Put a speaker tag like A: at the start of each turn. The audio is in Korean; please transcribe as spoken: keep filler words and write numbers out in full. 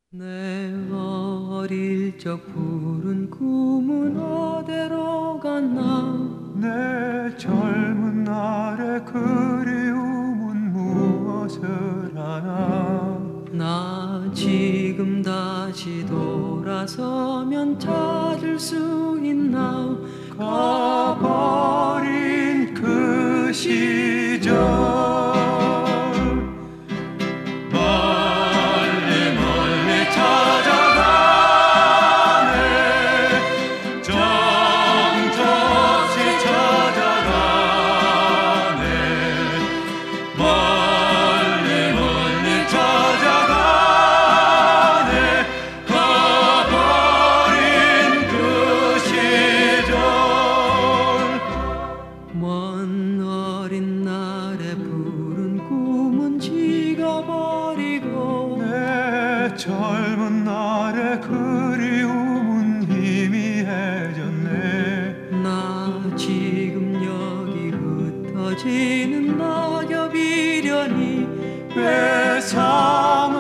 A: 내 어릴 적 푸른 꿈은 어디로 갔나.
B: 내 젊은 날의 그리움은 무엇을 하나.
A: 나 지금 다시 돌아서면 찾을 수 있나.
B: 가버린 그 시절
A: 먼 어린 날의 푸른 꿈은 지겨버리고
B: 내 젊은 날의 그리움은 희미해졌네.
A: 나 지금 여기 흩어지는 낙엽이려니
B: 회상